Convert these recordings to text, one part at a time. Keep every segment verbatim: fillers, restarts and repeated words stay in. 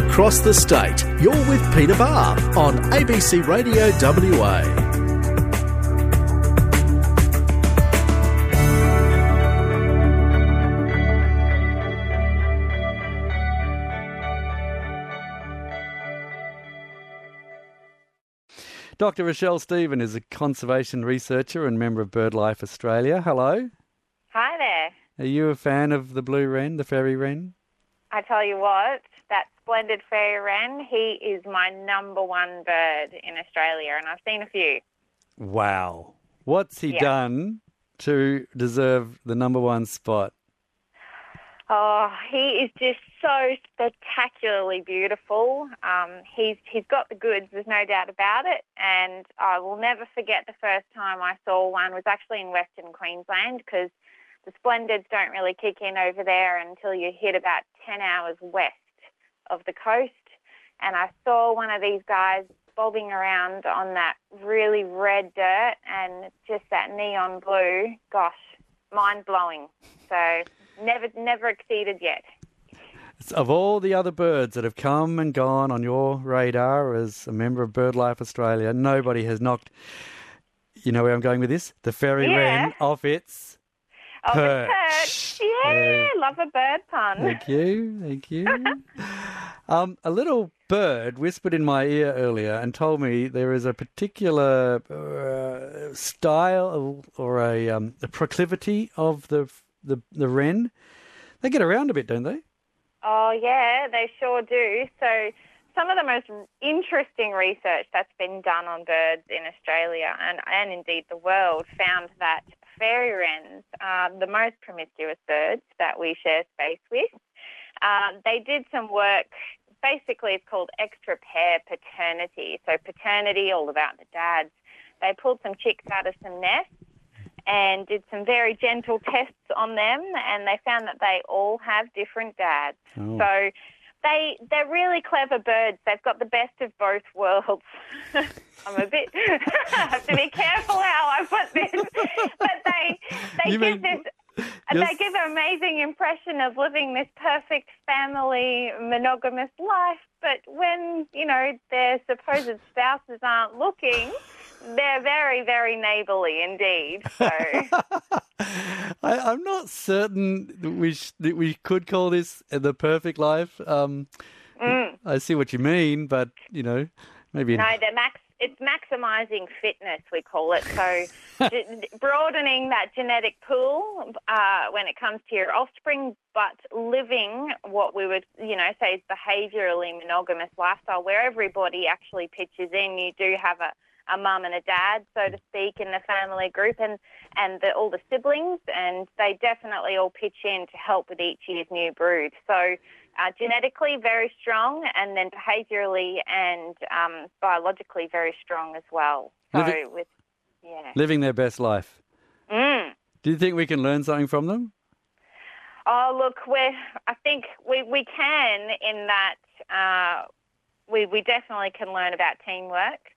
across the state. You're with Peter Barr on A B C Radio W A. Doctor Rochelle Stephen is a conservation researcher and member of BirdLife Australia. Hello. Hi there. Are you a fan of the blue wren, the fairy wren? I tell you what, that splendid fairy wren, he is my number one bird in Australia, and I've seen a few. Wow. What's he Yeah. done to deserve the number one spot? Oh, he is just so spectacularly beautiful. Um, he's he's got the goods, there's no doubt about it. And I will never forget the first time I saw one was actually in Western Queensland, because the splendids don't really kick in over there until you hit about ten hours west of the coast. And I saw one of these guys bobbing around on that really red dirt and just that neon blue. Gosh, mind-blowing. So never never exceeded yet. Of all the other birds that have come and gone on your radar as a member of BirdLife Australia, nobody has knocked, you know where I'm going with this? The fairy Yeah. wren off its Oh, perch. the perch. Yeah, Yeah. love a bird pun. Thank you, thank you. um, a little bird whispered in my ear earlier and told me there is a particular uh, style or a, um, a proclivity of the, the the wren. They get around a bit, don't they? Oh, yeah, they sure do. So some of the most interesting research that's been done on birds in Australia and, and indeed the world found that fairy wrens are the most promiscuous birds that we share space with. Um, they did some work, basically it's called extra pair paternity. So paternity, all about the dads. They pulled some chicks out of some nests and did some very gentle tests on them, and they found that they all have different dads. Oh. So they, they're really clever birds. They've got the best of both worlds. I'm a bit... I have to be careful how I put this. But they, they You give mean- this... Yes. They give an amazing impression of living this perfect family, monogamous life, but when, you know, their supposed spouses aren't looking, they're very, very neighbourly indeed. So, I, I'm not certain that we sh- that we could call this the perfect life. Um, mm. I see what you mean, but you know, maybe no, they're max. It's maximising fitness, we call it. So d- broadening that genetic pool uh, when it comes to your offspring, but living what we would, you know, say is behaviourally monogamous lifestyle, where everybody actually pitches in. You do have a, a mum and a dad, so to speak, in the family group, and, and the, all the siblings, and they definitely all pitch in to help with each year's new brood. So Uh, genetically very strong, and then behaviourally and um, biologically very strong as well. So Living- with, yeah. living their best life. Mm. Do you think we can learn something from them? Oh, look, we're, I think we, we can in that uh, we, we definitely can learn about teamwork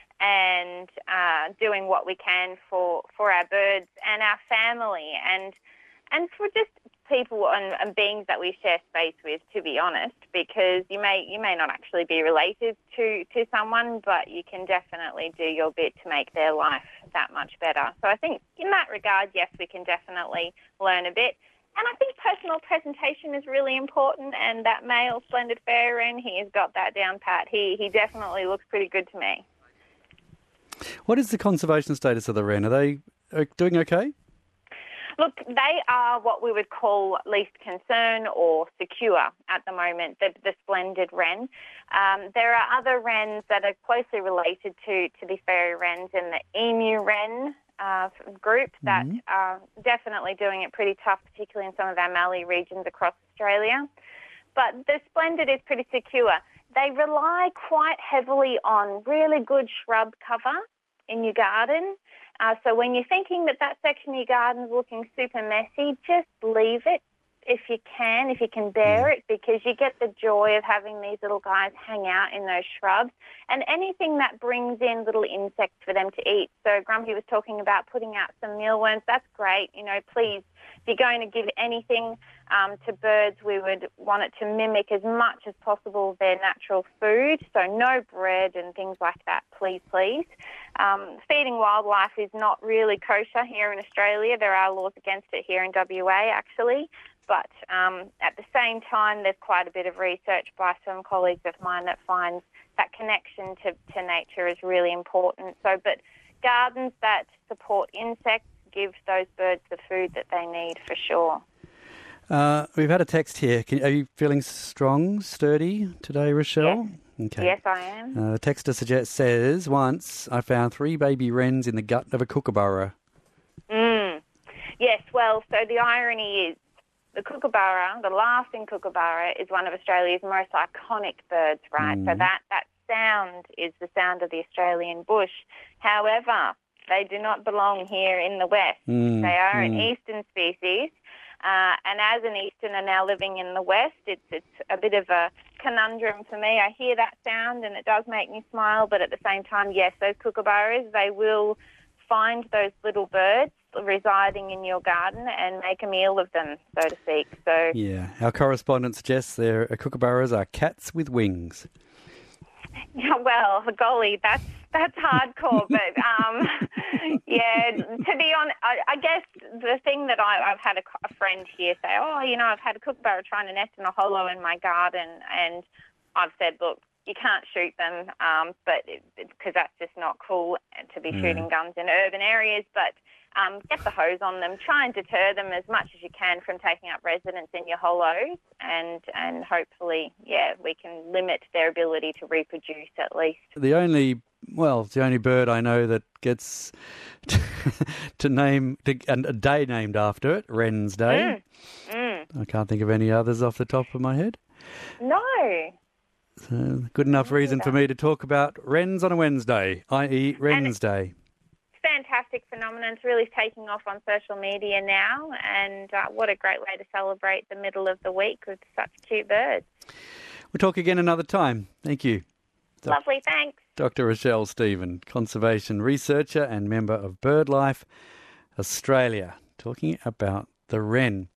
and uh, doing what we can for, for our birds and our family and and for just people and, and beings that we share space with, to be honest, because you may you may not actually be related to, to someone, but you can definitely do your bit to make their life that much better. So I think in that regard, yes, we can definitely learn a bit. And I think personal presentation is really important, and that male splendid fairy wren, he has got that down pat. He, he definitely looks pretty good to me. What is the conservation status of the wren? Are they uh, doing okay? Look, they are what we would call least concern or secure at the moment, the, the splendid wren. Um, there are other wrens that are closely related to, to the fairy wrens in the emu wren uh, group that Mm-hmm. are definitely doing it pretty tough, particularly in some of our mallee regions across Australia. But the splendid is pretty secure. They rely quite heavily on really good shrub cover in your garden. Uh, so when you're thinking that that section of your garden is looking super messy, just leave it. if you can, if you can bear it, because you get the joy of having these little guys hang out in those shrubs, and anything that brings in little insects for them to eat. So Grumpy was talking about putting out some mealworms. That's great. You know, please, if you're going to give anything um, to birds, we would want it to mimic as much as possible their natural food. So no bread and things like that, please, please. Um, feeding wildlife is not really kosher here in Australia. There are laws against it here in W A, actually. But um, at the same time, there's quite a bit of research by some colleagues of mine that finds that connection to, to nature is really important. So, but gardens that support insects give those birds the food that they need for sure. Uh, we've had a text here. Can, are you feeling strong, sturdy today, Rochelle? Yes, okay. yes I am. Uh, the texter suggests, says, once I found three baby wrens in the gut of a kookaburra. Mm. Yes, well, so the irony is, the kookaburra, the laughing kookaburra, is one of Australia's most iconic birds, right? Mm. So that, that sound is the sound of the Australian bush. However, they do not belong here in the West. Mm. They are mm. an eastern species. Uh, and as an easterner now living in the West, it's it's a bit of a conundrum for me. I hear that sound and it does make me smile, but at the same time, yes, those kookaburras, they will find those little birds residing in your garden and make a meal of them, so to speak. So yeah, our correspondent suggests their kookaburras are cats with wings. Yeah, well, golly, that's that's hardcore. But um, yeah, to be honest, I, I guess the thing that I, I've had a, a friend here say, oh, you know, I've had a kookaburra trying to nest in a hollow in my garden, and I've said, look, you can't shoot them, um, but because that's just not cool to be mm. shooting guns in urban areas. But um, get the hose on them, try and deter them as much as you can from taking up residence in your hollows, and and hopefully, yeah, we can limit their ability to reproduce at least. The only, well, the only bird I know that gets to, to name to, and a day named after it, Wren's Day. Mm. Mm. I can't think of any others off the top of my head. No. So good enough reason for me to talk about wrens on a Wednesday, that is. Wren's Day. Fantastic phenomenon. It's really taking off on social media now, and uh, what a great way to celebrate the middle of the week with such cute birds. We'll talk again another time. Thank you. Lovely, thanks. Doctor Rochelle Stephen, conservation researcher and member of BirdLife Australia, talking about the wren.